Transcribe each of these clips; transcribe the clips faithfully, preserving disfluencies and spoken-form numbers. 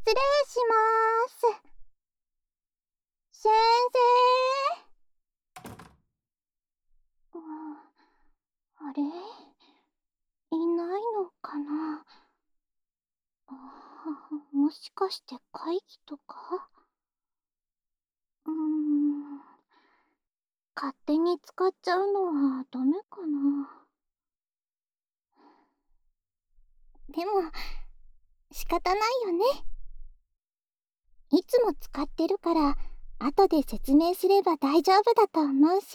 礼しまーす。先生。うん、あれ、いないのかな。あ、もしかして会議とか。うーん、勝手に使っちゃうのはダメかな。でも仕方ないよね。いつも使ってるから後で説明すれば大丈夫だと思うし。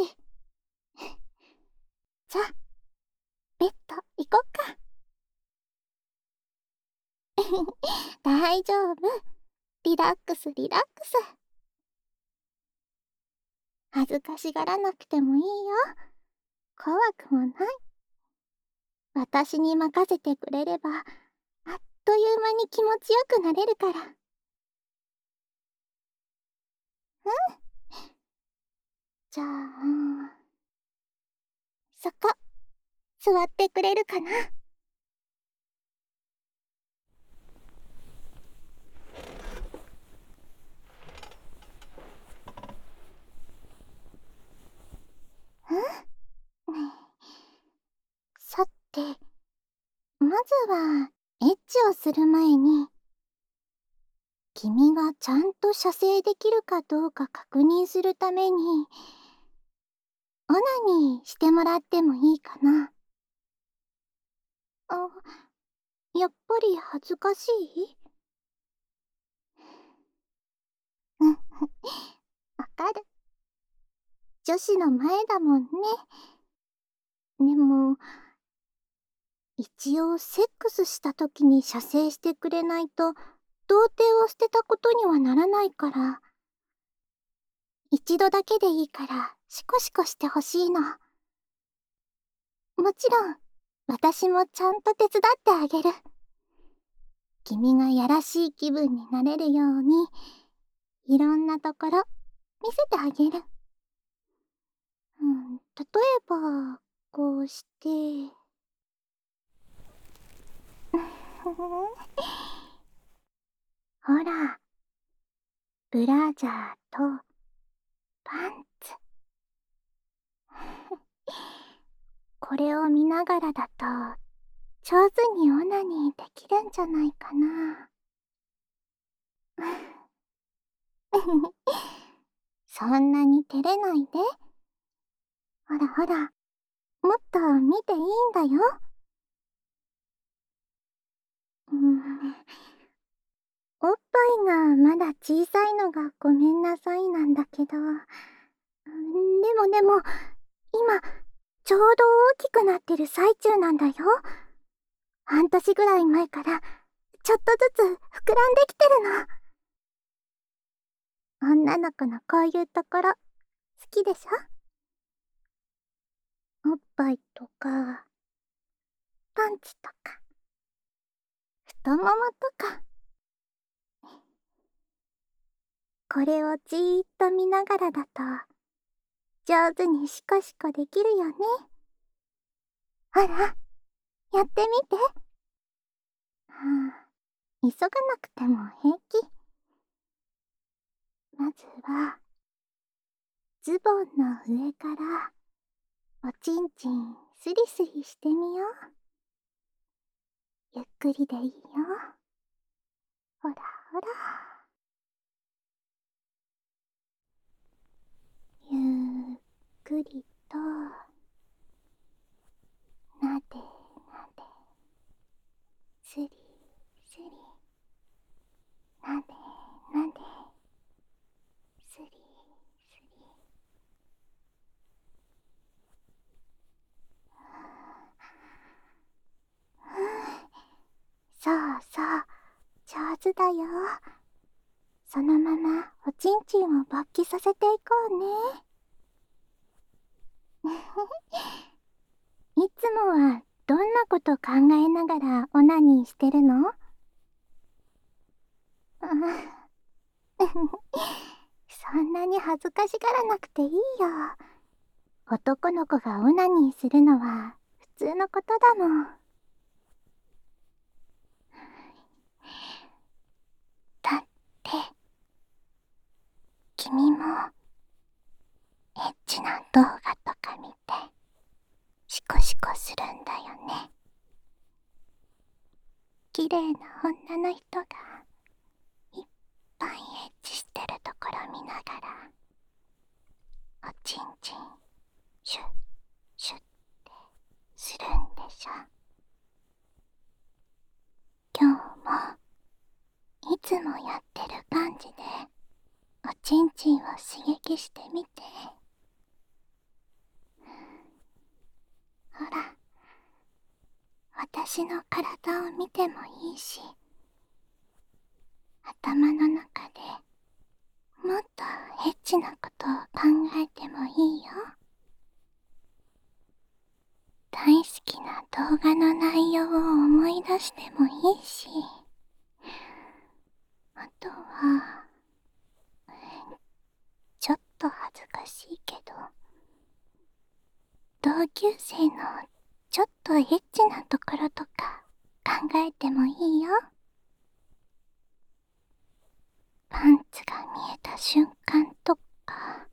じゃあベッド行こっか。大丈夫、リラックスリラックス。恥ずかしがらなくてもいいよ。怖くもない。私に任せてくれればあっという間に気持ちよくなれるから。うん。じゃあそこ座ってくれるかな。うん、さて、まずはエッチをする前に君がちゃんと射精できるかどうか確認するためにオナニーしてもらってもいいかな。あ、やっぱり恥ずかしい？うん、わかる。女子の前だもんね。でも一応セックスした時に射精してくれないと童貞を捨てたことにはならないから、一度だけでいいからシコシコしてほしいの。もちろん私もちゃんと手伝ってあげる。君がやらしい気分になれるようにいろんなところ見せてあげる。うん、例えばこうしてほら、ブラジャーとパンツ。これを見ながらだと上手にオナニーできるんじゃないかな。そんなに照れないで。ほらほら、もっと見ていいんだよ。うん、おっぱいがまだ小さいのがごめんなさいなんだけど、でもでも今ちょうど大きくなってる最中なんだよ。半年ぐらい前からちょっとずつ膨らんできてるの。女の子のこういうところ好きでしょ？おっぱいとかパンツとか太ももとか。これをじーっと見ながらだと上手にシコシコできるよね。ほら、やってみて。はあ、急がなくても平気。まずはズボンの上からおちんちんスリスリしてみよう。ゆっくりでいいよ。ほらほら。ゆっくりとなでなで、スリスリ、なでなで、スリスリ。そうそう、上手だよ。そのままおちんちんを勃起させていこうね。いつもはどんなこと考えながらオナニーしてるの？そんなに恥ずかしがらなくていいよ。男の子がオナニーするのは普通のことだもん。だ君もエッチな動画とか見てシコシコするんだよね。綺麗な女の人がいっぱいエッチしてるところ見ながらおちんちんシュッシュッってするんでしょ。今日もいつもやってる感じでおちんちんを刺激してみて。ほら、私の体を見てもいいし、頭の中でもっとエッチなことを考えてもいいよ。大好きな動画の内容を思い出してもいいし、あとはちょっと恥ずかしいけど、同級生のちょっとエッチなところとか考えてもいいよ。パンツが見えた瞬間とか、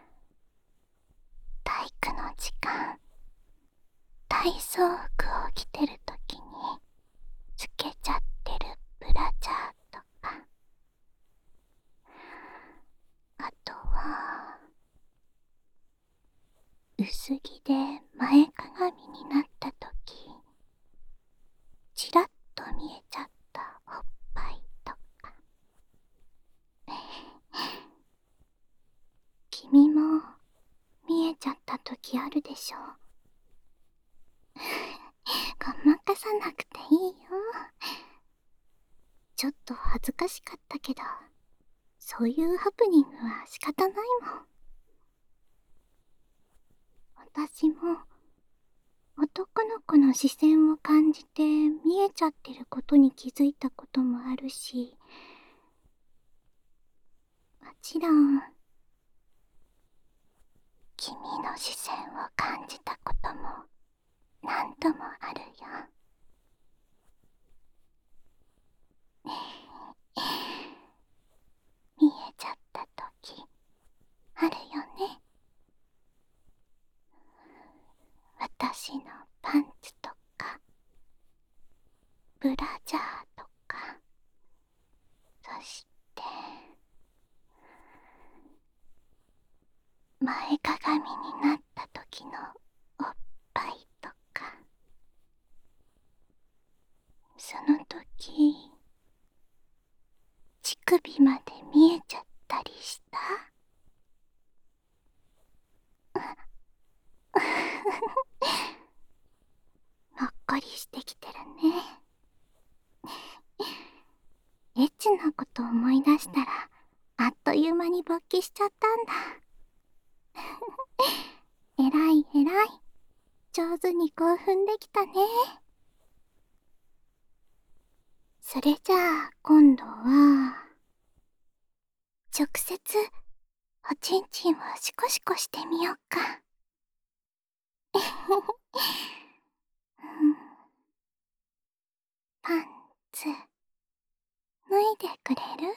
体育の時間、体操服を着てるときにつけちゃってるブラジャーとか、あとは薄着で前かがみになったときちらっと見えちゃったおっぱいとか君も見えちゃったときあるでしょ。ごまかさなくていいよ。ちょっと恥ずかしかったけど、そういうハプニングは仕方ないもん。私も男の子の視線を感じて見えちゃってることに気づいたこともあるし、もちろん君の視線を感じたことも何度もあるよ。見えちゃったときあるよね。私のパンツとかブラジャーとか、そして前かがみになった時のおっぱいとか、その時乳首まで見えちゃったりした？ほっこりしてきてるね。エッチなこと思い出したらあっという間に勃起しちゃったんだ。えらいえらい、上手に興奮できたね。それじゃあ今度は直接おちんちんをシコシコしてみよっか。パンツ脱いでくれる？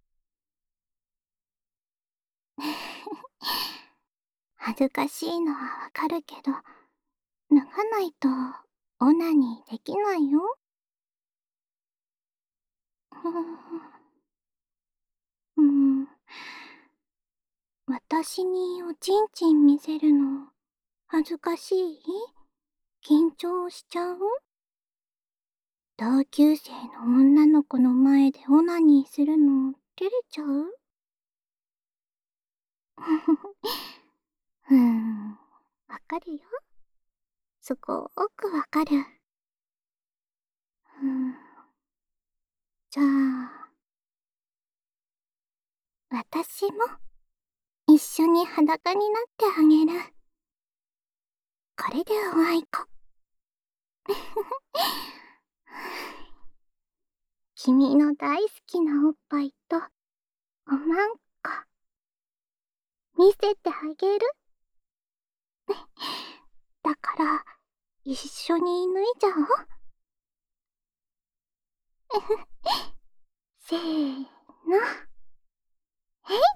恥ずかしいのはわかるけど、脱がないとオナニーできないよ。うん、私におちんちん見せるの恥ずかしい？緊張しちゃう？同級生の女の子の前でオナニーするの照れちゃう？うーん、わかるよ。すごーくわかる。うん、じゃあ、私も一緒に裸になってあげる。これでおあいこ。君の大好きなおっぱいとおまんこ見せてあげる。だから一緒に脱いじゃおう。せーの。 えい。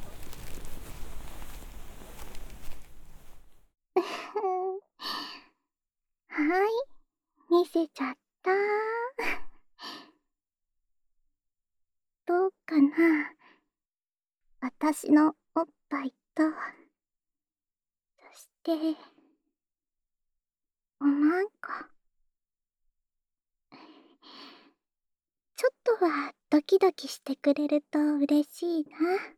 はい、見せちゃった。どうかな。私のおっぱいと、そして、おまんこ。ちょっとはドキドキしてくれると嬉しいな。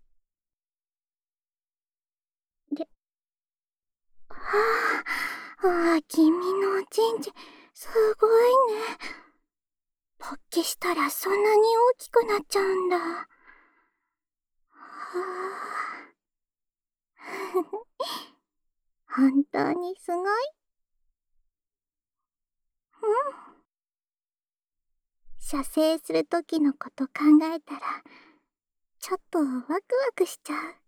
で、はあ、ああ、君のおちんちん、すごいね。勃起したらそんなに大きくなっちゃうんだ。はあ。本当にすごい。うん。射精するときのこと考えたら、ちょっとワクワクしちゃう。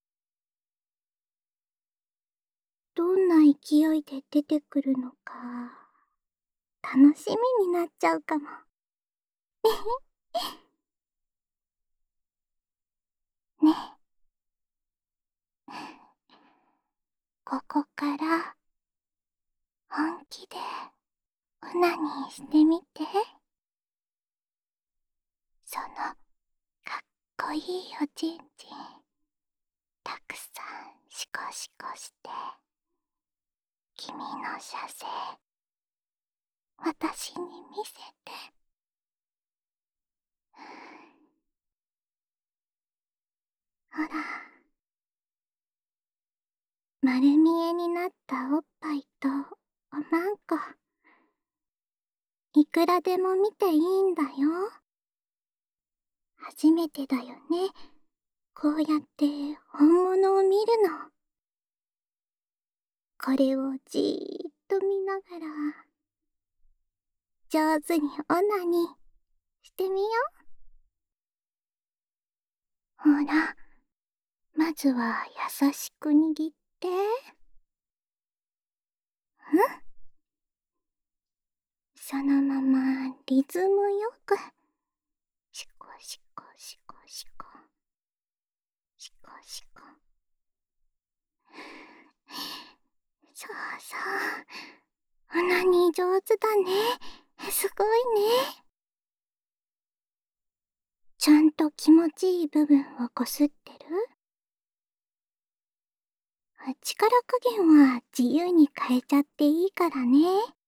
どんな勢いで出てくるのか、楽しみになっちゃうかも。ね。ここから本気でオナニーしてみて。そのかっこいいおちんちんたくさんシコシコして君の射精私に見せて。ほら、丸見えになったおっぱいとおまんこ、いくらでも見ていいんだよ。初めてだよね、こうやって本物を見るの。これをじーっと見ながら上手にオナニーしてみよう。ほら、まずは優しく握って。うん、そのままリズムよくシコシコシコシコシコシコ。そうそう、オナニー上手だね。すごいね。ちゃんと気持ちいい部分をこすってる？力加減は自由に変えちゃっていいからね。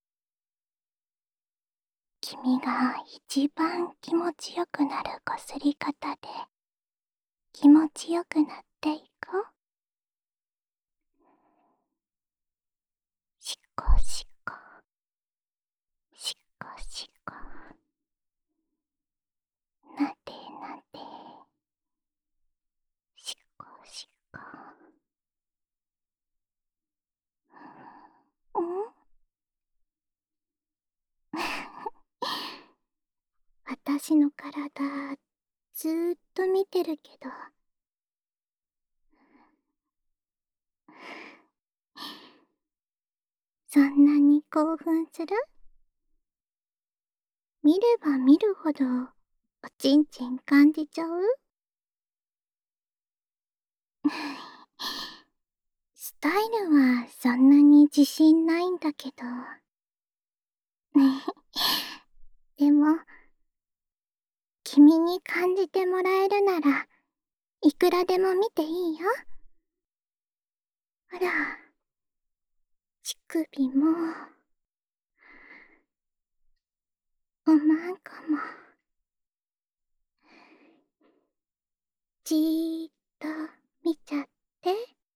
君が一番気持ちよくなるこすり方で気持ちよくなっていこう。シコシコシコシコ、なでなで、シコシコ。うん。私の体ずーっと見てるけど、そんなに興奮する？見れば見るほどおちんちん感じちゃう？スタイルはそんなに自信ないんだけど。でも、君に感じてもらえるなら、いくらでも見ていいよ。ほら、乳首も、おまんこも、じーっと見ちゃって。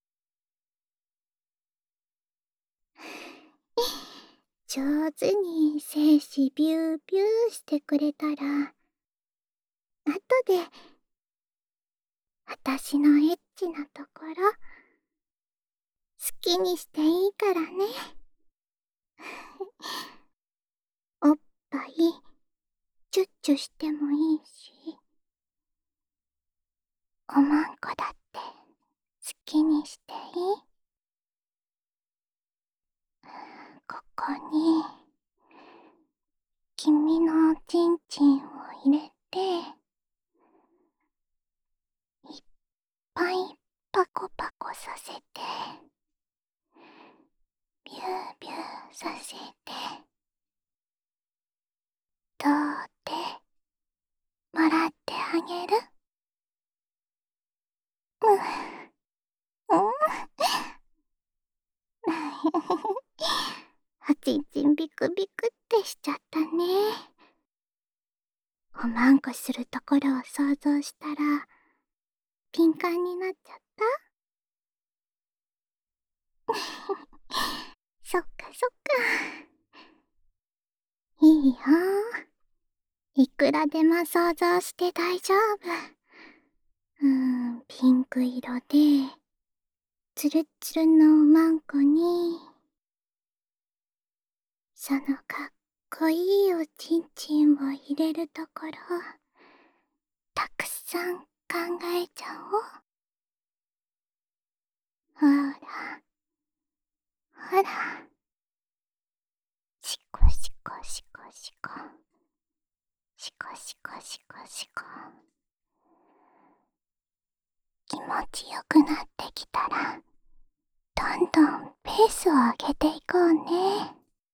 上手に精子ビュービューしてくれたら、あとで、あたしのエッチなところ、好きにしていいからね。おっぱい、チュッチュしてもいいし、おまんこだって好きにしていい？ここに、君のおちんちんを入れて、いっぱいパコパコさせて、ビュービューさせて、どうってもらってあげる。うんうんおちんちんビクビクってしちゃったね。おまんこするところを想像したらピンカンになっちゃった。そっかそっか。いいよ。いくらでも想像して大丈夫。うーん、ピンク色で、つるつるのおまんこに、そのかっこいいおちんちんを入れるところ、たくさん考えちゃおう。ほら、ほら。しこしこしこしこ。しこしこしこしこ。気持ちよくなってきたら、どんどんペースを上げていこうね。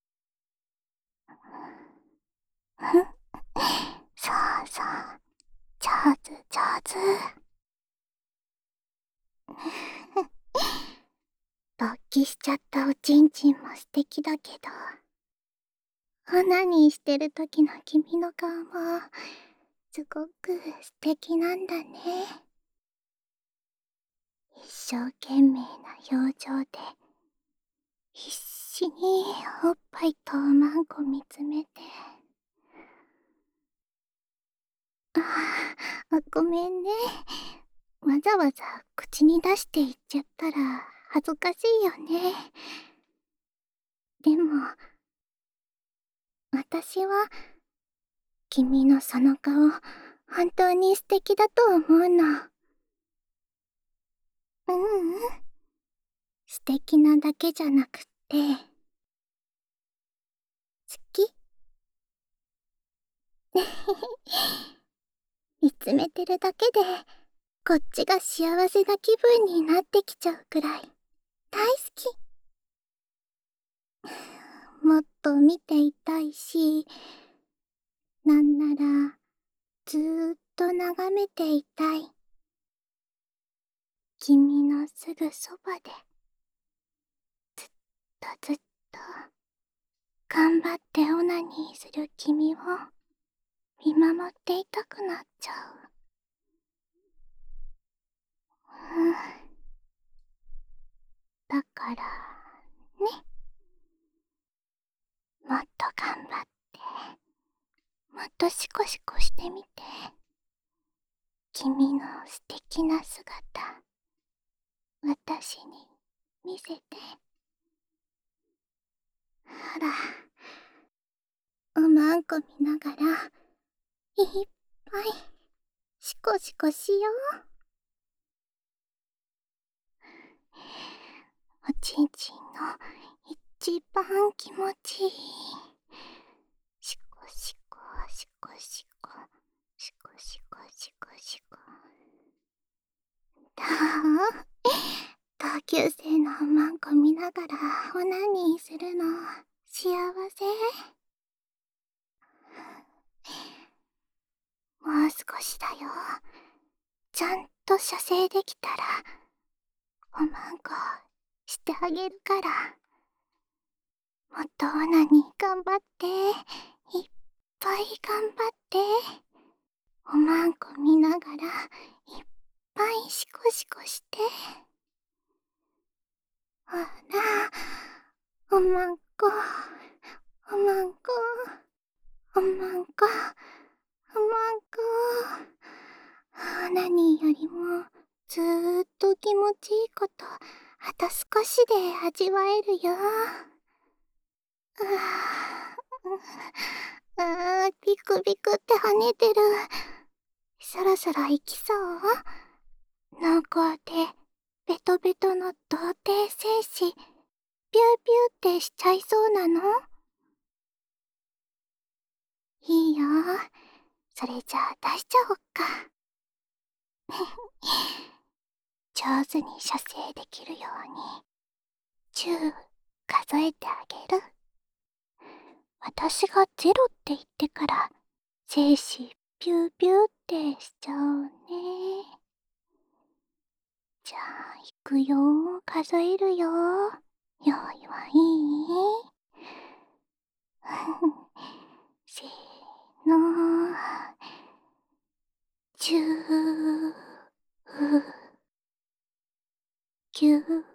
ふん、そうそう、上手上手。勃起しちゃったおちんちんも素敵だけど、オナニーしてる時の君の顔もすごく素敵なんだね。一生懸命な表情で必死におっぱいとおまんこ見つめて。ああ、ごめんね。わざわざ口に出して言っちゃったら恥ずかしいよね。でも、私は君のその顔本当に素敵だと思うの。ううん、素敵なだけじゃなくって好き。見つめてるだけでこっちが幸せな気分になってきちゃうくらい大好き。もっと見ていたいし、なんならずーっと眺めていたい。君のすぐそばでずっとずっと頑張ってオナニーする君を見守っていたくなっちゃう。うん、だからね、もっと頑張ってもっとシコシコしてみて。君の素敵な姿私に見せて。ほら、おまんこ見ながらいっぱいシコシコしよう。おちんちんの一番気持ちいいシコシコシコシコシコシコシコシコ。どう？同級生のおまんこ見ながらオナニーするの幸せ？もう少しだよ。ちゃんと射精できたらおまんこしてあげるから。もっとオナニー頑張って、いっぱい頑張って。おまんこ見ながらいっぱいシコシコして。ほら、おまんこ、おまんこ、おまんこ、おまんこ。オナニーよりもずーっと気持ちいいことあと少しで味わえるよ。あーあー、ビクビクって跳ねてる。そろそろ行きそう？濃厚でベトベトの童貞精子ビュービューってしちゃいそうなの？いいよ。それじゃあ出しちゃおっか。 上手に射精できるようにじゅう数えてあげる。私がゼロって言ってから精子ピューピューってしちゃうね。じゃあいくよ、数えるよ。用意はいい？せーの、じゅう、きゅう、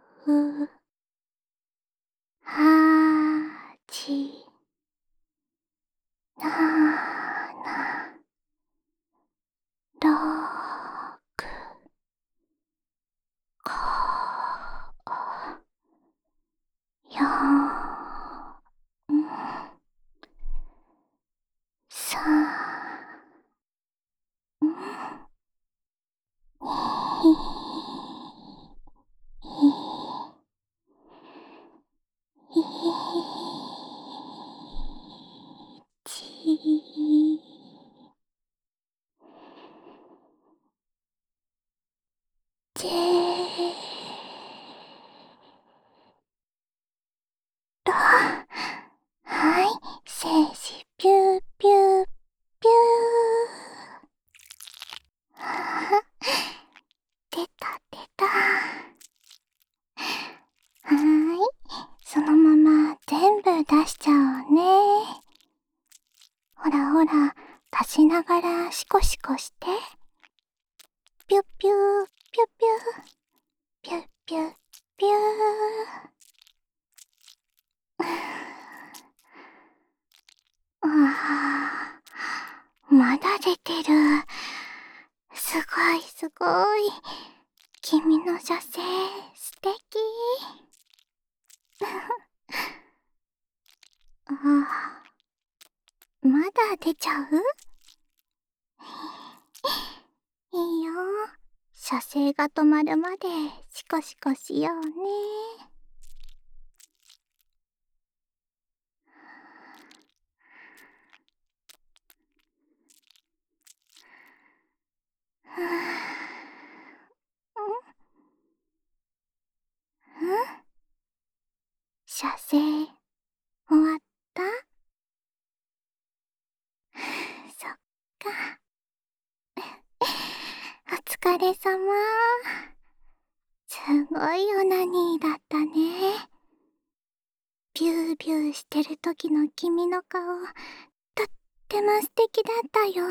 はち、なな、ろく、ご、よん、さん、に、いち、ぜろ。はい、精子ピューピューピュー。は出た出た。はーい、そのまま全部出しちゃおうね。ほらほら、足しながらシコシコして。ピュッピューピュッピューピュッピュッピュー。ああ、まだ出てる。すごいすごい。君の射精素敵。ああ、まだ出ちゃう？いいよ。射精が止まるまでシコシコしようね。ふぅ。ん？ん？射精終わった？そっか。お疲れさま。すごいオナニーだったね。ビュービューしてる時の君の顔、とっても素敵だったよ。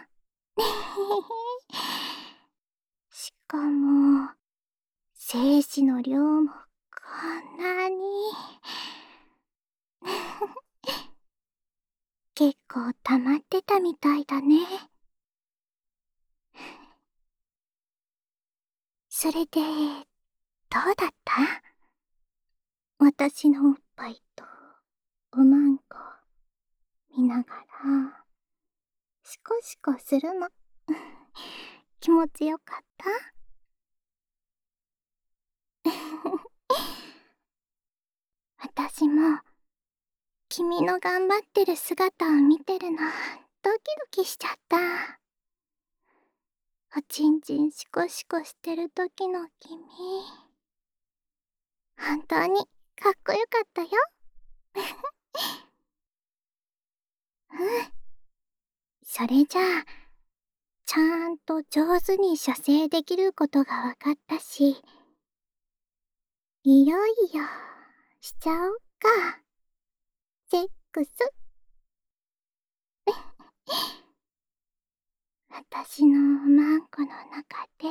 しかも、精子の量もこんなに。結構溜まってたみたいだね。それで、どうだった？私のおっぱいとおまんこ見ながらシコシコするの。気持ちよかった？私も君の頑張ってる姿を見てるのドキドキしちゃった。おちんちんシコシコしてる時の君、本当にかっこよかったよ。うん。それじゃあ、ちゃんと上手に射精できることがわかったし、いよいよしちゃおうか。セックス。私のおまんこの中で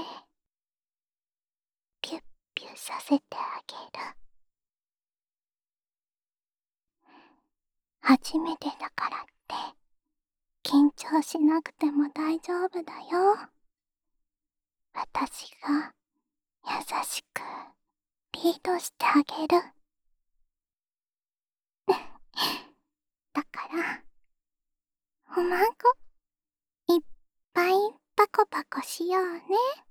ピュッピュさせてあげる。初めてだからって緊張しなくても大丈夫だよ。私が優しくリードしてあげる。だからおまんこいっぱいパコパコしようね。